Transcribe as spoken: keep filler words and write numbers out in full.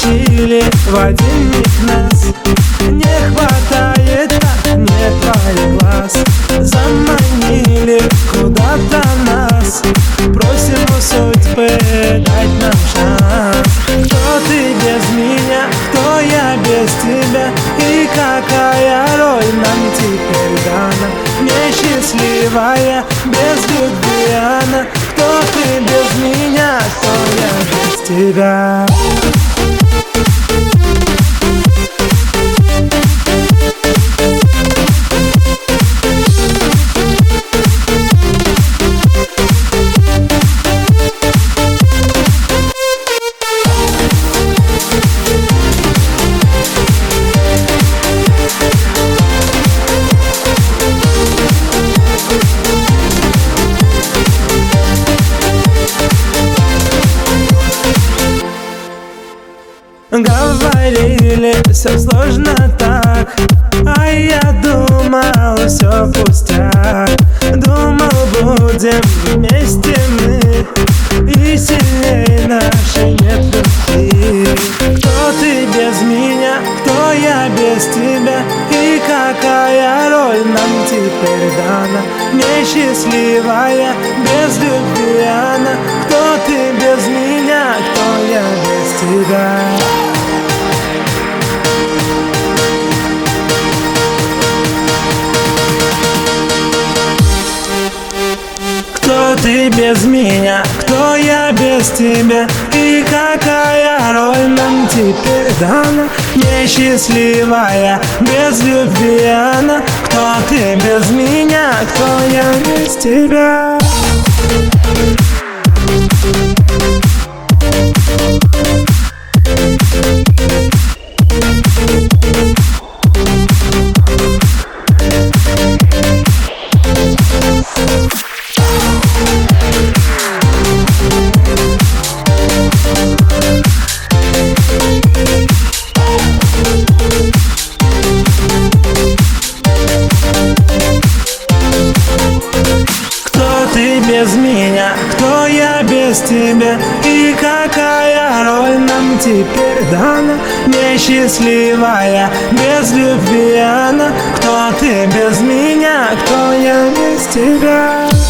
замочили в один миг нас. Не хватает, так нет твоих глаз. Заманили куда-то нас. Просим у судьбы дать нам шанс. Кто ты без меня, кто я без тебя? И какая роль нам теперь дана? Несчастливая, без любви она. Кто ты без меня, кто я без тебя? Говорили, все сложно так, а я думал, все пустяк. Думал, будем вместе мы, и сильней нашей нет любви. Кто ты без меня, кто я без тебя? И какая роль нам теперь дана? Несчастливая, без любви она. Кто ты без меня, кто я без тебя? Кто ты без меня, кто я без тебя? И какая роль нам теперь дана? Несчастливая, без любви она. Кто ты без меня, кто я без тебя? Без меня, кто я без тебя? И какая роль нам теперь дана? Несчастливая, без любви она. Кто ты без меня, кто я без тебя?